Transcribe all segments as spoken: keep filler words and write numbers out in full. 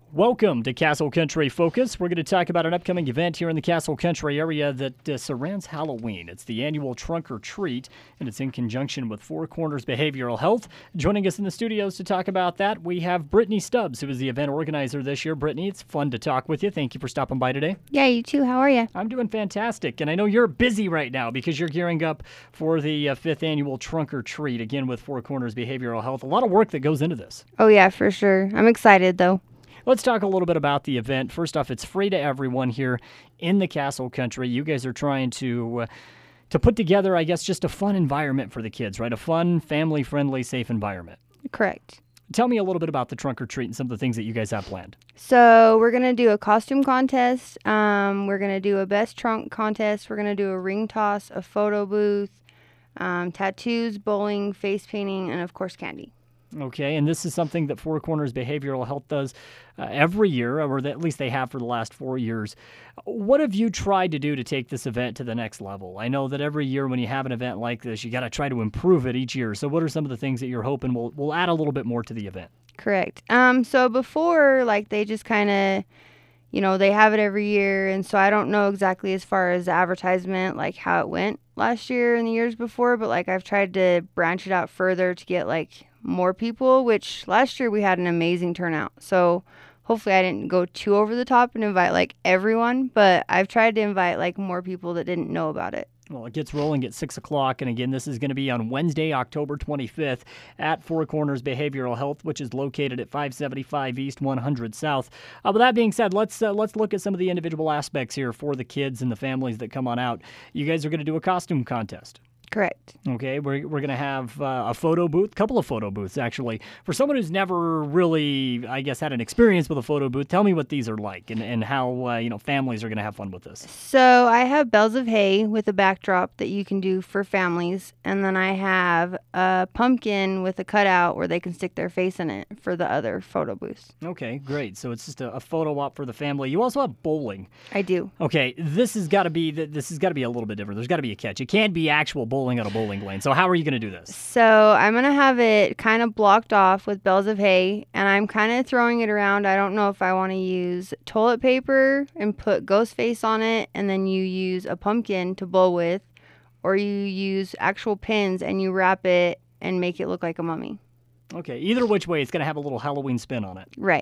Welcome to Castle Country Focus. We're going to talk about an upcoming event here in the Castle Country area that uh, surrounds Halloween. It's the annual Trunk or Treat, and it's in conjunction with Four Corners Behavioral Health. Joining us in the studios to talk about that, we have Brittany Stubbs, who is the event organizer this year. Brittany, it's fun to talk with you. Thank you for stopping by today. Yeah, you too. How are you? I'm doing fantastic, and I know you're busy right now because you're gearing up for the uh, fifth annual Trunk or Treat, again with Four Corners Behavioral Health. A lot of work that goes into this. Oh, yeah, for sure. I'm excited, though. Let's talk a little bit about the event. First off, it's free to everyone here in the Castle Country. You guys are trying to uh, to put together, I guess, just a fun environment for the kids, right? A fun, family-friendly, safe environment. Correct. Tell me a little bit about the Trunk or Treat and some of the things that you guys have planned. So we're going to do a costume contest. Um, we're going to do a best trunk contest. We're going to do a ring toss, a photo booth, um, tattoos, bowling, face painting, and, of course, candy. Okay, and this is something that Four Corners Behavioral Health does uh, every year, or at least they have for the last four years. What have you tried to do to take this event to the next level? I know that every year when you have an event like this, you got to try to improve it each year. So what are some of the things that you're hoping will will add a little bit more to the event? Correct. Um, so before, like, they just kind of, you know, they have it every year, and so I don't know exactly as far as the advertisement, like, how it went last year and the years before, but, like, I've tried to branch it out further to get, like, more people, which last year we had an amazing turnout. So hopefully I didn't go too over the top and invite like everyone, but I've tried to invite like more people that didn't know about it. Well, it gets rolling at six o'clock, and again, this is going to be on Wednesday, October twenty-fifth at Four Corners Behavioral Health, which is located at five seventy-five East, one hundred South. Uh, with that being said, let's uh, let's look at some of the individual aspects here for the kids and the families that come on out. You guys are going to do a costume contest. Correct. Okay, we're, we're going to have uh, a photo booth, a couple of photo booths, actually. For someone who's never really, I guess, had an experience with a photo booth, tell me what these are like and, and how, uh, you know, families are going to have fun with this. So I have bales of hay with a backdrop that you can do for families. And then I have a pumpkin with a cutout where they can stick their face in it for the other photo booths. Okay, great. So it's just a, a photo op for the family. You also have bowling. I do. Okay, this has got to be this has got to be a little bit different. There's got to be a catch. It can't be actual bowling. Bowling at a bowling lane. So how are you going to do this? So I'm going to have it kind of blocked off with bales of hay, and I'm kind of throwing it around. I don't know if I want to use toilet paper and put ghost face on it, and then you use a pumpkin to bowl with, or you use actual pins and you wrap it and make it look like a mummy. Okay, either which way, it's going to have a little Halloween spin on it. Right.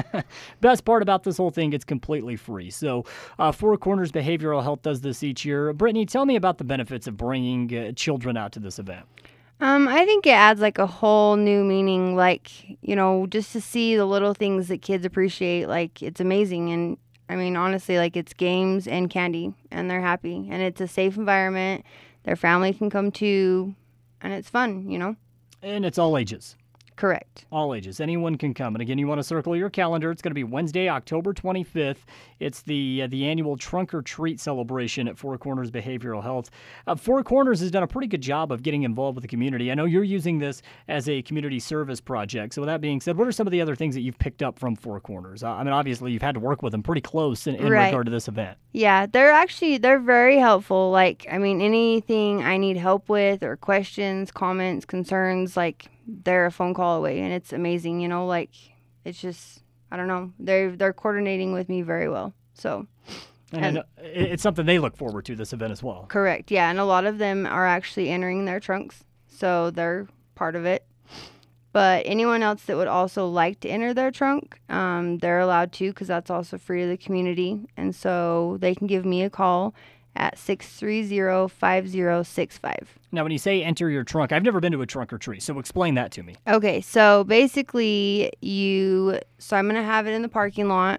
Best part about this whole thing, it's completely free. So uh, Four Corners Behavioral Health does this each year. Brittany, tell me about the benefits of bringing uh, children out to this event. Um, I think it adds like a whole new meaning, like, you know, just to see the little things that kids appreciate. Like, it's amazing. And I mean, honestly, like, it's games and candy, and they're happy. And it's a safe environment. Their family can come too, and it's fun, you know? And it's all ages. Correct. All ages. Anyone can come. And again, you want to circle your calendar. It's going to be Wednesday, October twenty-fifth. It's the uh, the annual Trunk or Treat celebration at Four Corners Behavioral Health. Uh, Four Corners has done a pretty good job of getting involved with the community. I know you're using this as a community service project. So with that being said, what are some of the other things that you've picked up from Four Corners? Uh, I mean, obviously, you've had to work with them pretty close in, in right. regard to this event. Yeah, they're actually, they're very helpful. Like, I mean, anything I need help with or questions, comments, concerns, like, they're a phone call away, and it's amazing, you know, like, it's just, I don't know, they're, they're coordinating with me very well, so. And, and it's something they look forward to, this event as well. Correct, yeah, and a lot of them are actually entering their trunks, so they're part of it. But anyone else that would also like to enter their trunk, um, they're allowed to, because that's also free to the community, and so they can give me a call at six three zero, five zero six five. Now, when you say enter your trunk, I've never been to a trunk or treat, so explain that to me. Okay, so basically you, so I'm going to have it in the parking lot,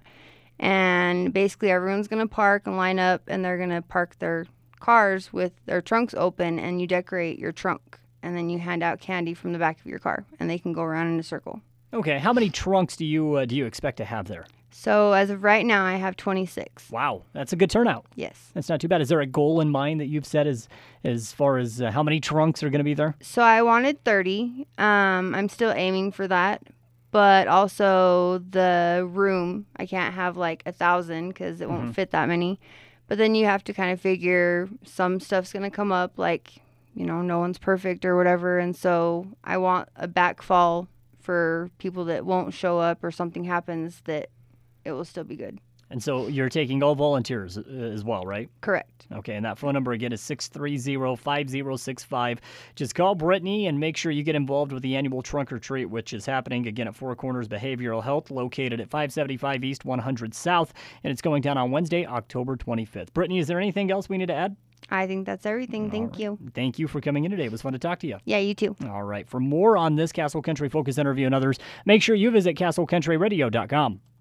and basically everyone's going to park and line up, and they're going to park their cars with their trunks open, and you decorate your trunk, and then you hand out candy from the back of your car, and they can go around in a circle. Okay, how many trunks do you uh, do you expect to have there? So as of right now, I have twenty-six. Wow, that's a good turnout. Yes. That's not too bad. Is there a goal in mind that you've set as as far as uh, how many trunks are going to be there? So I wanted thirty. Um, I'm still aiming for that. But also the room, I can't have like a thousand because it won't mm-hmm. fit that many. But then you have to kind of figure some stuff's going to come up, like, you know, no one's perfect or whatever. And so I want a backfall for people that won't show up or something happens that it will still be good. And so you're taking all volunteers uh, as well, right? Correct. Okay, and that phone number again is six three zero, five zero six five. Just call Brittany and make sure you get involved with the annual Trunk or Treat, which is happening again at Four Corners Behavioral Health, located at five seventy-five East, one hundred South, and it's going down on Wednesday, October twenty-fifth. Brittany, is there anything else we need to add? I think that's everything. Thank you. Thank you for coming in today. It was fun to talk to you. Yeah, you too. All right. For more on this Castle Country Focus interview and others, make sure you visit castle country radio dot com.